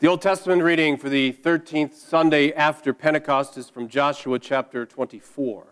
The Old Testament reading for the 13th Sunday after Pentecost is from Joshua chapter 24.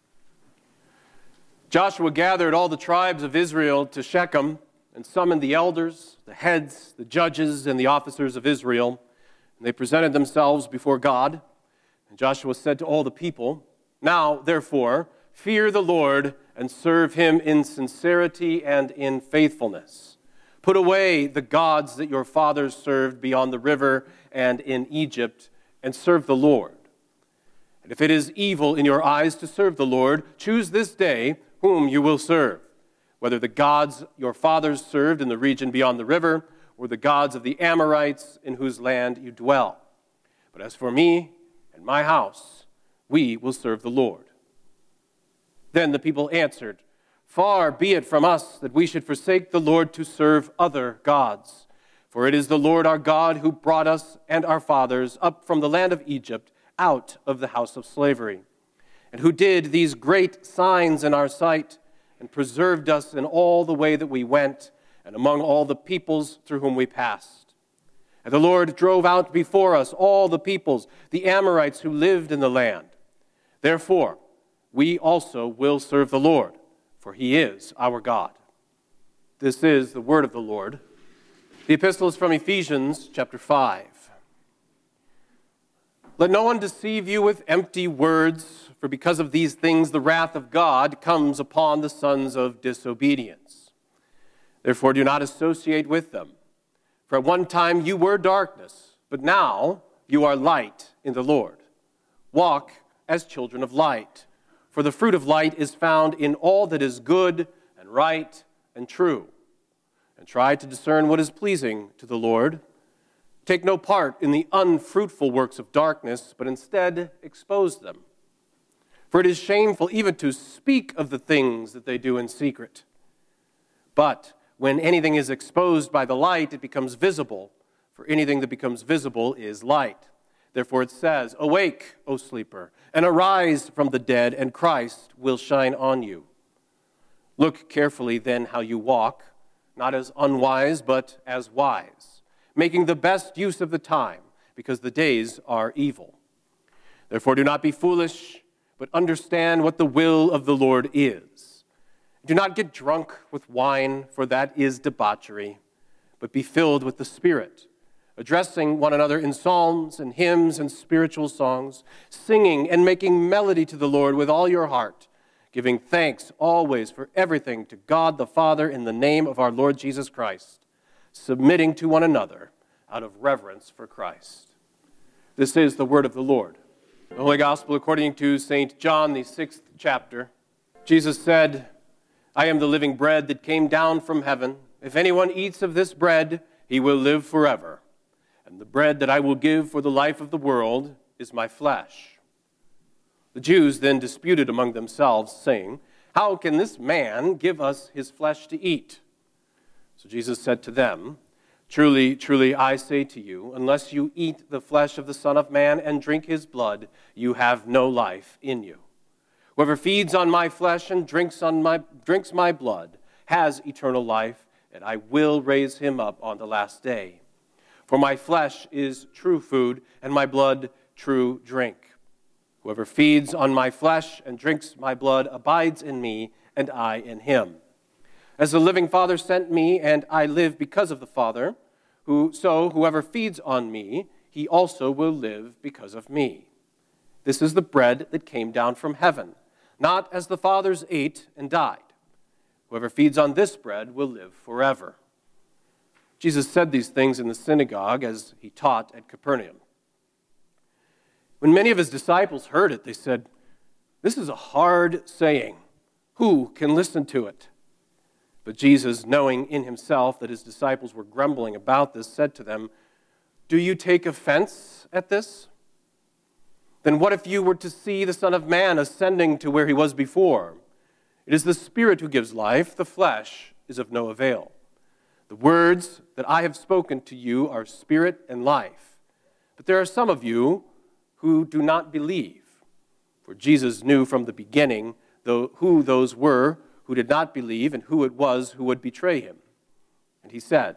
Joshua gathered all the tribes of Israel to Shechem and summoned the elders, the heads, the judges, and the officers of Israel. And they presented themselves before God. And Joshua said to all the people, "Now, therefore, fear the Lord and serve him in sincerity and in faithfulness. Put away the gods that your fathers served beyond the river and in Egypt, and serve the Lord. And if it is evil in your eyes to serve the Lord, choose this day whom you will serve, whether the gods your fathers served in the region beyond the river, or the gods of the Amorites in whose land you dwell. But as for me and my house, we will serve the Lord." Then the people answered, "Far be it from us that we should forsake the Lord to serve other gods. For it is the Lord our God who brought us and our fathers up from the land of Egypt, out of the house of slavery, and who did these great signs in our sight, and preserved us in all the way that we went, and among all the peoples through whom we passed. And the Lord drove out before us all the peoples, the Amorites who lived in the land. Therefore, we also will serve the Lord, for he is our God." This is the word of the Lord. The epistle is from Ephesians chapter 5. "Let no one deceive you with empty words, for because of these things the wrath of God comes upon the sons of disobedience. Therefore do not associate with them. For at one time you were darkness, but now you are light in the Lord. Walk as children of light. For the fruit of light is found in all that is good and right and true. And try to discern what is pleasing to the Lord. Take no part in the unfruitful works of darkness, but instead expose them. For it is shameful even to speak of the things that they do in secret. But when anything is exposed by the light, it becomes visible. For anything that becomes visible is light. Therefore it says, 'Awake, O sleeper, and arise from the dead, and Christ will shine on you. Look carefully then how you walk, not as unwise, but as wise, making the best use of the time, because the days are evil. Therefore do not be foolish, but understand what the will of the Lord is. Do not get drunk with wine, for that is debauchery, but be filled with the Spirit, addressing one another in psalms and hymns and spiritual songs, singing and making melody to the Lord with all your heart, giving thanks always for everything to God the Father in the name of our Lord Jesus Christ, submitting to one another out of reverence for Christ." This is the word of the Lord. The Holy Gospel according to St. John, the 6th chapter. Jesus said, "I am the living bread that came down from heaven. If anyone eats of this bread, he will live forever. And the bread that I will give for the life of the world is my flesh." The Jews then disputed among themselves, saying, "How can this man give us his flesh to eat?" So Jesus said to them, "Truly, truly, I say to you, unless you eat the flesh of the Son of Man and drink his blood, you have no life in you. Whoever feeds on my flesh and drinks my blood has eternal life, and I will raise him up on the last day. For my flesh is true food, and my blood true drink. Whoever feeds on my flesh and drinks my blood abides in me, and I in him. As the living Father sent me, and I live because of the Father, so whoever feeds on me, he also will live because of me. This is the bread that came down from heaven, not as the fathers ate and died. Whoever feeds on this bread will live forever." Jesus said these things in the synagogue as he taught at Capernaum. When many of his disciples heard it, they said, "This is a hard saying. Who can listen to it?" But Jesus, knowing in himself that his disciples were grumbling about this, said to them, "Do you take offense at this? Then what if you were to see the Son of Man ascending to where he was before? It is the Spirit who gives life, the flesh is of no avail. The words that I have spoken to you are spirit and life. But there are some of you who do not believe." For Jesus knew from the beginning who those were who did not believe and who it was who would betray him. And he said,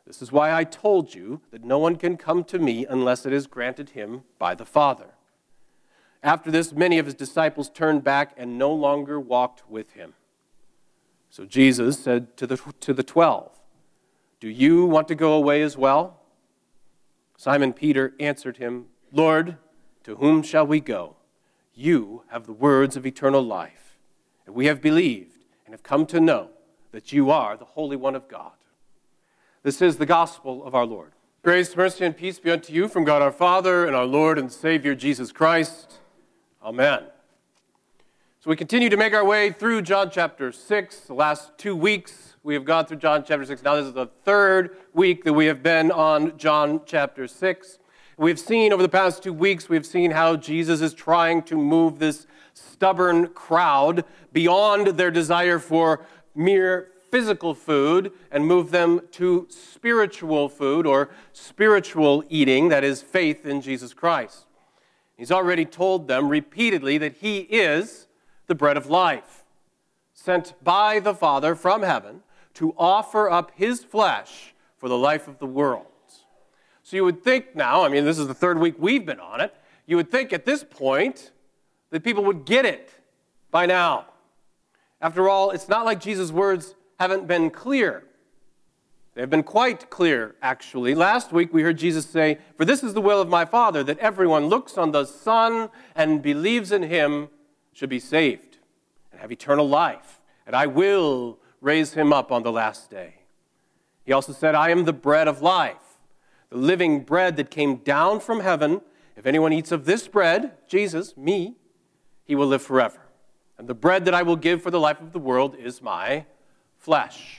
This is why I told you that no one can come to me unless it is granted him by the Father." After this, many of his disciples turned back and no longer walked with him. So Jesus said to the 12, "Do you want to go away as well?" Simon Peter answered him, "Lord, to whom shall we go? You have the words of eternal life, and we have believed and have come to know that you are the Holy One of God." This is the gospel of our Lord. Grace, mercy, and peace be unto you from God our Father and our Lord and Savior Jesus Christ. Amen. So we continue to make our way through John chapter 6. The last 2 weeks we have gone through John chapter 6. Now this is the third week that we have been on John chapter 6. We've seen over the past 2 weeks, we've seen how Jesus is trying to move this stubborn crowd beyond their desire for mere physical food and move them to spiritual food or spiritual eating, that is faith in Jesus Christ. He's already told them repeatedly that he is the bread of life, sent by the Father from heaven to offer up his flesh for the life of the world. So you would think now, this is the third week we've been on it, you would think at this point that people would get it by now. After all, it's not like Jesus' words haven't been clear. They've been quite clear, actually. Last week we heard Jesus say, "For this is the will of my Father, that everyone looks on the Son and believes in him should be saved and have eternal life, and I will raise him up on the last day." He also said, "I am the bread of life, the living bread that came down from heaven. If anyone eats of this bread," Jesus, me, "he will live forever. And the bread that I will give for the life of the world is my flesh."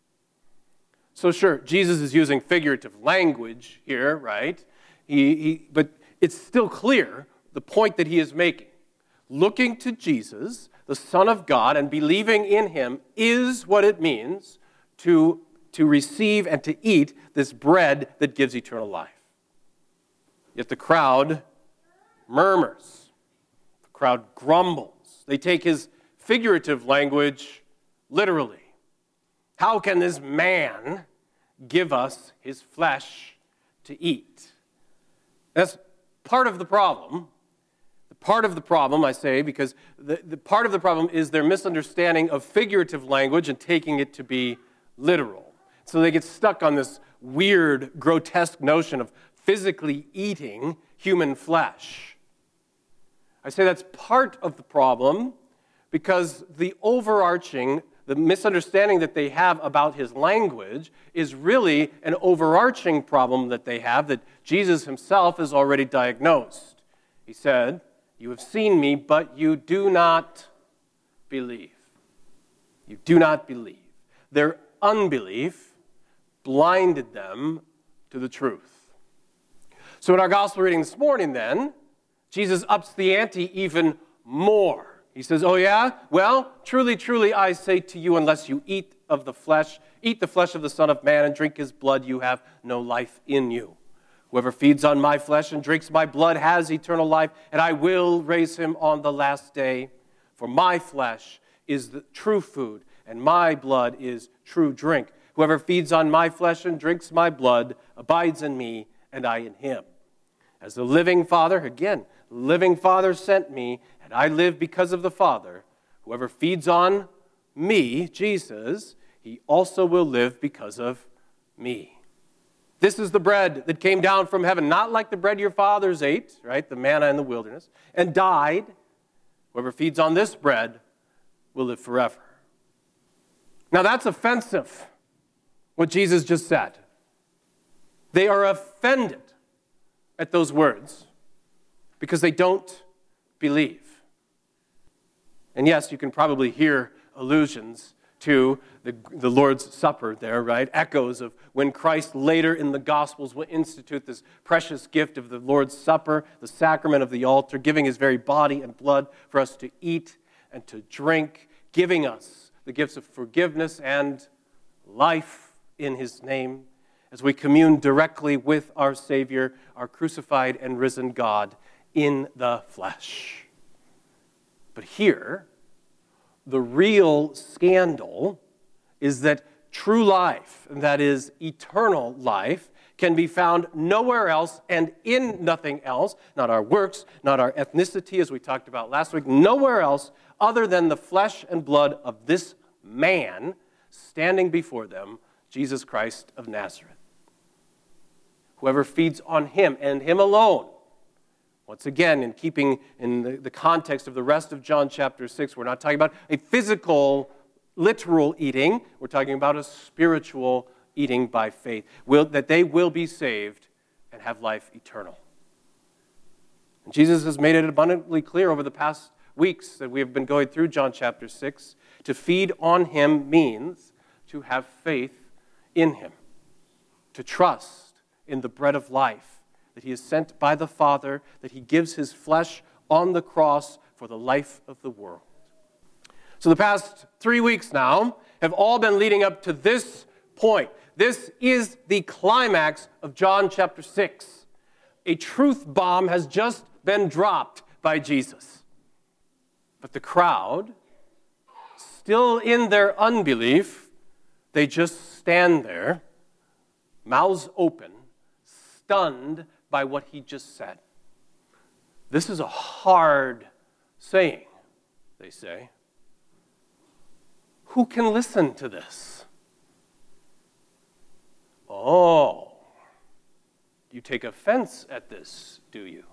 So sure, Jesus is using figurative language here, right? But it's still clear the point that he is making. Looking to Jesus, the Son of God, and believing in him is what it means to receive and to eat this bread that gives eternal life. Yet the crowd murmurs. The crowd grumbles. They take his figurative language literally. How can this man give us his flesh to eat? That's part of the problem. Part of the problem, I say, because the part of the problem is their misunderstanding of figurative language and taking it to be literal. So they get stuck on this weird, grotesque notion of physically eating human flesh. I say that's part of the problem because the misunderstanding that they have about his language is really an overarching problem that they have that Jesus himself has already diagnosed. He said, "You have seen me, but you do not believe." You do not believe. Their unbelief blinded them to the truth. So in our gospel reading this morning then, Jesus ups the ante even more. He says, "Oh yeah? Well, truly, truly, I say to you, unless you eat the flesh of the Son of Man and drink his blood, you have no life in you. Whoever feeds on my flesh and drinks my blood has eternal life, and I will raise him on the last day. For my flesh is the true food, and my blood is true drink. Whoever feeds on my flesh and drinks my blood abides in me, and I in him. As the living Father, again, the living Father sent me, and I live because of the Father. Whoever feeds on me," Jesus, "he also will live because of me. This is the bread that came down from heaven, not like the bread your fathers ate," right, the manna in the wilderness, "and died. Whoever feeds on this bread will live forever." Now that's offensive, what Jesus just said. They are offended at those words because they don't believe. And yes, you can probably hear allusions to the Lord's Supper there, right? Echoes of when Christ later in the Gospels will institute this precious gift of the Lord's Supper, the sacrament of the altar, giving his very body and blood for us to eat and to drink, giving us the gifts of forgiveness and life in his name as we commune directly with our Savior, our crucified and risen God in the flesh. But here, the real scandal is that true life, and that is eternal life, can be found nowhere else and in nothing else, not our works, not our ethnicity, as we talked about last week, nowhere else other than the flesh and blood of this man standing before them, Jesus Christ of Nazareth. Whoever feeds on him and him alone, once again, in keeping in the context of the rest of John chapter 6, we're not talking about a physical, literal eating. We're talking about a spiritual eating by faith, that they will be saved and have life eternal. And Jesus has made it abundantly clear over the past weeks that we have been going through John chapter 6. To feed on him means to have faith in him, to trust in the bread of life, that he is sent by the Father, that he gives his flesh on the cross for the life of the world. So the past 3 weeks now have all been leading up to this point. This is the climax of John chapter 6. A truth bomb has just been dropped by Jesus. But the crowd, still in their unbelief, they just stand there, mouths open, stunned by what he just said. This is a hard saying, they say. Who can listen to this? Oh, you take offense at this, do you?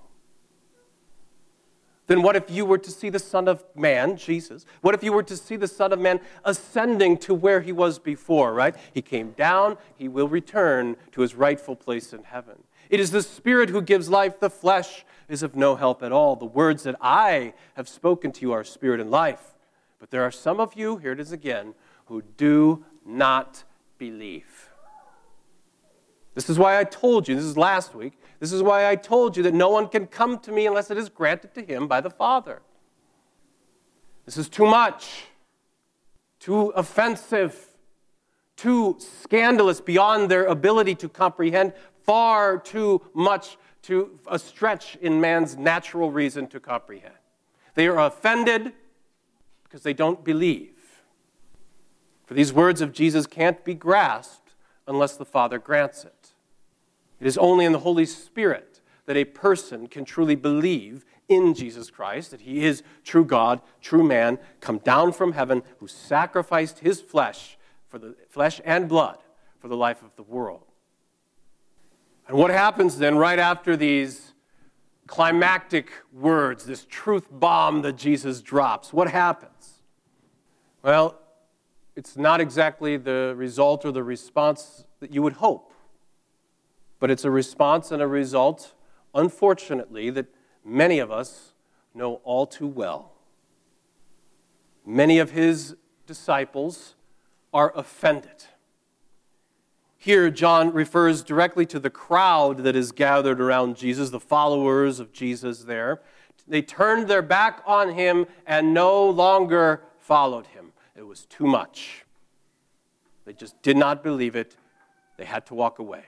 Then what if you were to see the Son of Man, Jesus? What if you were to see the Son of Man ascending to where he was before, right? He came down, he will return to his rightful place in heaven. It is the Spirit who gives life. The flesh is of no help at all. The words that I have spoken to you are spirit and life. But there are some of you, here it is again, who do not believe. This is why I told you, this is last week, this is why I told you that no one can come to me unless it is granted to him by the Father. This is too much, too offensive, too scandalous beyond their ability to comprehend, far too much to a stretch in man's natural reason to comprehend. They are offended because they don't believe. For these words of Jesus can't be grasped unless the Father grants it. It is only in the Holy Spirit that a person can truly believe in Jesus Christ, that he is true God, true man, come down from heaven, who sacrificed his flesh for the flesh and blood for the life of the world. And what happens then right after these climactic words, this truth bomb that Jesus drops? What happens? Well, it's not exactly the result or the response that you would hope. But it's a response and a result, unfortunately, that many of us know all too well. Many of his disciples are offended. Here, John refers directly to the crowd that is gathered around Jesus, the followers of Jesus there. They turned their back on him and no longer followed him. It was too much. They just did not believe it. They had to walk away.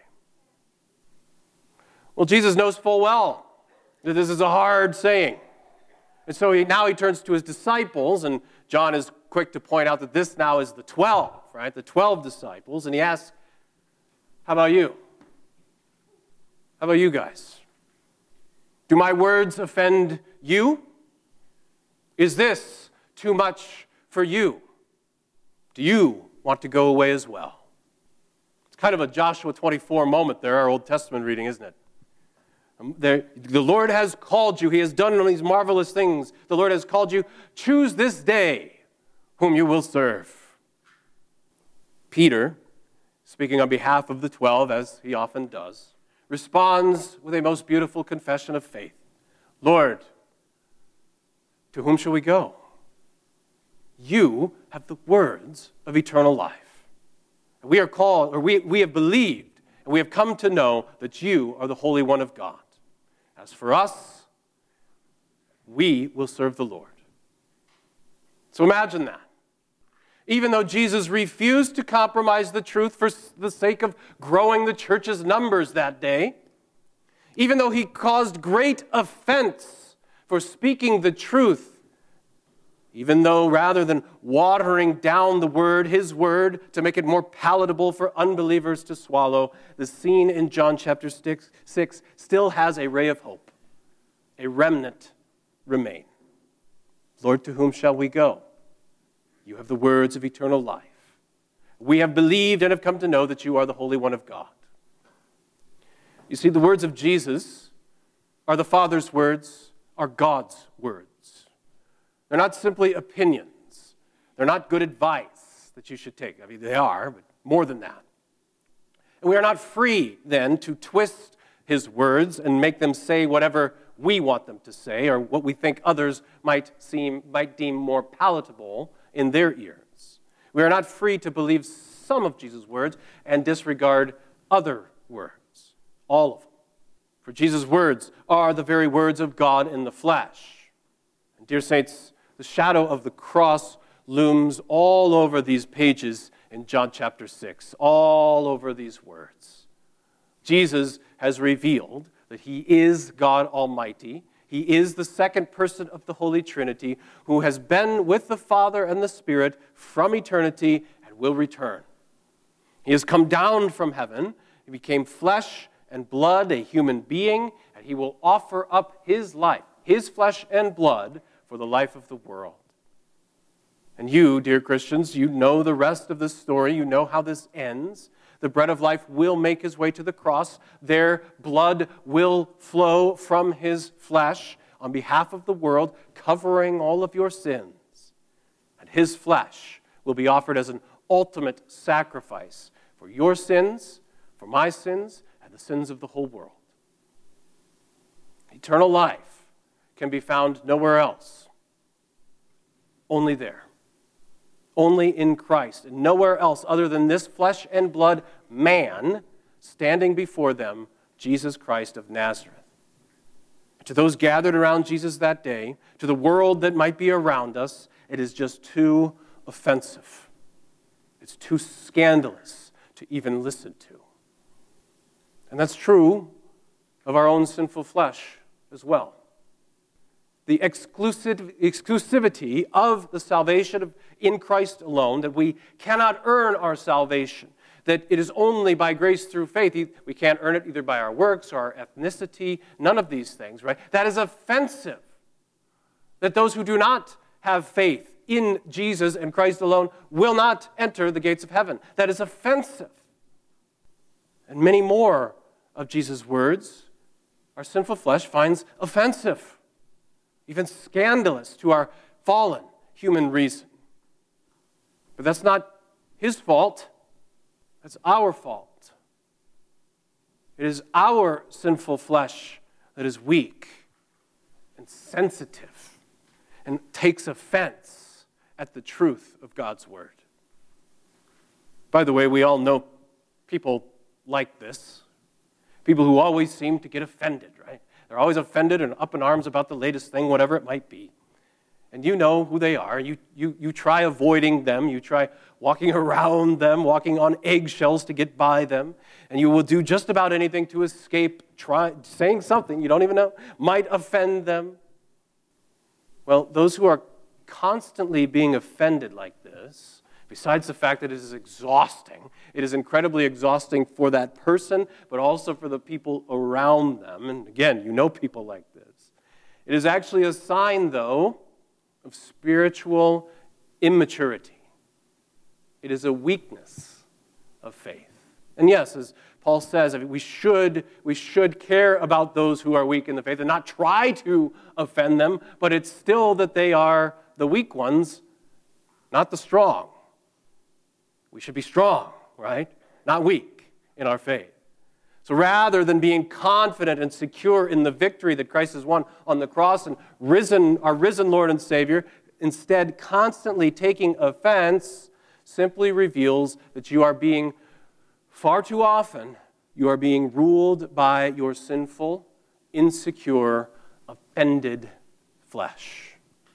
Well, Jesus knows full well that this is a hard saying. And so now he turns to his disciples, and John is quick to point out that this now is the 12, right? The 12 disciples. And he asks, how about you? How about you guys? Do my words offend you? Is this too much for you? Do you want to go away as well? It's kind of a Joshua 24 moment there, our Old Testament reading, isn't it? The Lord has called you. He has done these marvelous things. The Lord has called you. Choose this day whom you will serve. Peter, speaking on behalf of the 12, as he often does, responds with a most beautiful confession of faith. Lord, to whom shall we go? You have the words of eternal life. We are called, or we have believed, and we have come to know that you are the Holy One of God. As for us, we will serve the Lord. So imagine that. Even though Jesus refused to compromise the truth for the sake of growing the church's numbers that day, even though he caused great offense for speaking the truth Even though rather than watering down the word, his word, to make it more palatable for unbelievers to swallow, the scene in John chapter 6 still has a ray of hope. A remnant remain. Lord, to whom shall we go? You have the words of eternal life. We have believed and have come to know that you are the Holy One of God. You see, the words of Jesus are the Father's words, are God's words. They're not simply opinions. They're not good advice that you should take. I mean, they are, but more than that. And we are not free, then, to twist his words and make them say whatever we want them to say or what we think others might deem more palatable in their ears. We are not free to believe some of Jesus' words and disregard other words, all of them. For Jesus' words are the very words of God in the flesh. And dear saints, the shadow of the cross looms all over these pages in John chapter 6, all over these words. Jesus has revealed that he is God Almighty. He is the second person of the Holy Trinity who has been with the Father and the Spirit from eternity and will return. He has come down from heaven. He became flesh and blood, a human being, and he will offer up his life, his flesh and blood, for the life of the world. And you, dear Christians, you know the rest of this story. You know how this ends. The bread of life will make his way to the cross. Their blood will flow from his flesh on behalf of the world, covering all of your sins. And his flesh will be offered as an ultimate sacrifice for your sins, for my sins, and the sins of the whole world. Eternal life can be found nowhere else. Only there. Only in Christ, and nowhere else other than this flesh and blood man standing before them, Jesus Christ of Nazareth. To those gathered around Jesus that day, to the world that might be around us, it is just too offensive. It's too scandalous to even listen to. And that's true of our own sinful flesh as well. The exclusivity of the salvation in Christ alone, that we cannot earn our salvation, that it is only by grace through faith. We can't earn it either by our works or our ethnicity, none of these things, right? That is offensive. That those who do not have faith in Jesus and Christ alone will not enter the gates of heaven. That is offensive. And many more of Jesus' words our sinful flesh finds offensive, even scandalous to our fallen human reason. But that's not his fault. That's our fault. It is our sinful flesh that is weak and sensitive and takes offense at the truth of God's word. By the way, we all know people like this. People who always seem to get offended, right? They're always offended and up in arms about the latest thing, whatever it might be. And you know who they are. You try avoiding them. You try walking around them, walking on eggshells to get by them. And you will do just about anything to escape saying something you don't even know might offend them. Well, those who are constantly being offended like this, besides the fact that it is exhausting, it is incredibly exhausting for that person, but also for the people around them. And again, you know people like this. It is actually a sign, though, of spiritual immaturity. It is a weakness of faith. And yes, as Paul says, we should care about those who are weak in the faith and not try to offend them, but it's still that they are the weak ones, not the strong. We should be strong, right? Not weak in our faith. So rather than being confident and secure in the victory that Christ has won on the cross and our risen Lord and Savior, instead constantly taking offense simply reveals that you are being, far too often, you are being ruled by your sinful, insecure, offended flesh.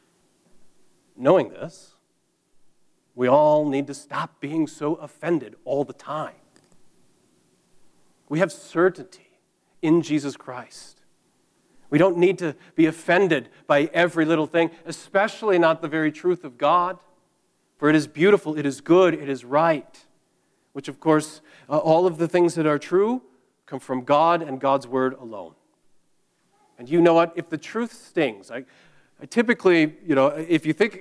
Knowing this, we all need to stop being so offended all the time. We have certainty in Jesus Christ. We don't need to be offended by every little thing, especially not the very truth of God. For it is beautiful, it is good, it is right. Which, of course, all of the things that are true come from God and God's word alone. And you know what? If the truth stings, I typically, if you think,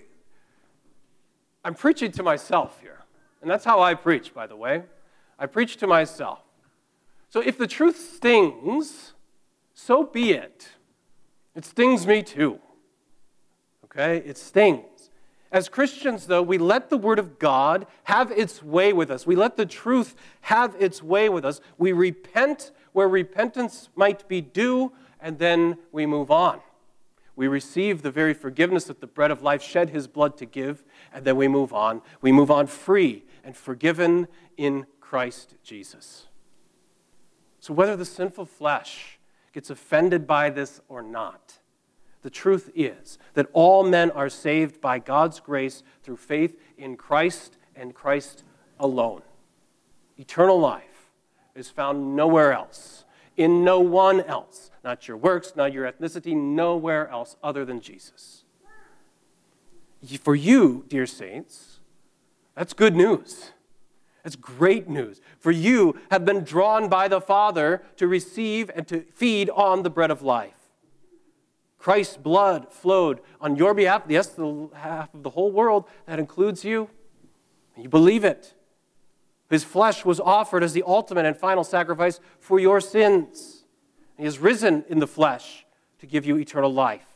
I'm preaching to myself here. And that's how I preach, by the way. I preach to myself. So if the truth stings, so be it. It stings me too. Okay? It stings. As Christians, though, we let the Word of God have its way with us. We let the truth have its way with us. We repent where repentance might be due, and then we move on. We receive the very forgiveness that the bread of life shed his blood to give, and then we move on. We move on free and forgiven in Christ Jesus. So whether the sinful flesh gets offended by this or not, the truth is that all men are saved by God's grace through faith in Christ and Christ alone. Eternal life is found nowhere else, in no one else. Not your works, not your ethnicity, nowhere else other than Jesus. For you, dear saints, that's good news. That's great news. For you have been drawn by the Father to receive and to feed on the bread of life. Christ's blood flowed on your behalf, yes, the half of the whole world. That includes you. And you believe it. His flesh was offered as the ultimate and final sacrifice for your sins. He has risen in the flesh to give you eternal life.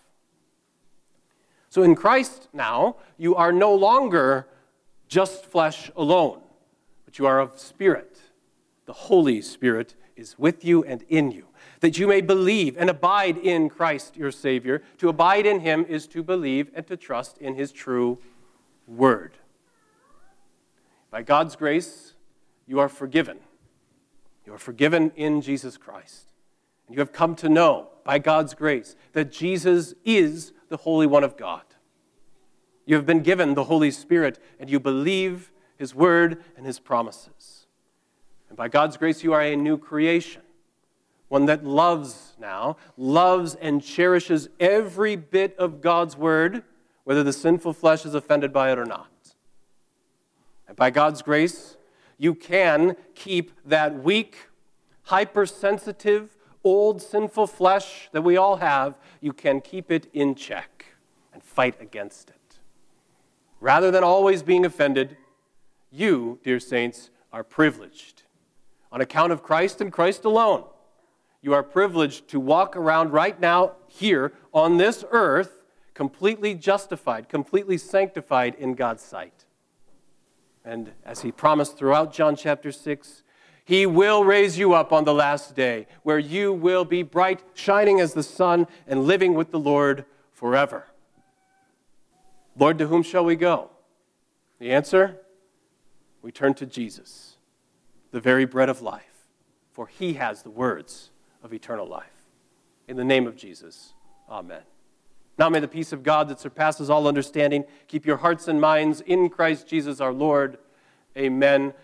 So in Christ now, you are no longer just flesh alone, but you are of spirit. The Holy Spirit is with you and in you, that you may believe and abide in Christ your Savior. To abide in him is to believe and to trust in his true word. By God's grace, you are forgiven. You are forgiven in Jesus Christ. And you have come to know, by God's grace, that Jesus is the Holy One of God. You have been given the Holy Spirit, and you believe his word and his promises. And by God's grace, you are a new creation, one that loves and cherishes every bit of God's word, whether the sinful flesh is offended by it or not. And by God's grace, you can keep that weak, hypersensitive, old sinful flesh that we all have, you can keep it in check and fight against it. Rather than always being offended, you, dear saints, are privileged. On account of Christ and Christ alone, you are privileged to walk around right now here on this earth completely justified, completely sanctified in God's sight. And as he promised throughout John chapter 6, he will raise you up on the last day, where you will be bright, shining as the sun, and living with the Lord forever. Lord, to whom shall we go? The answer? We turn to Jesus, the very bread of life, for he has the words of eternal life. In the name of Jesus, amen. Now may the peace of God that surpasses all understanding keep your hearts and minds in Christ Jesus our Lord. Amen.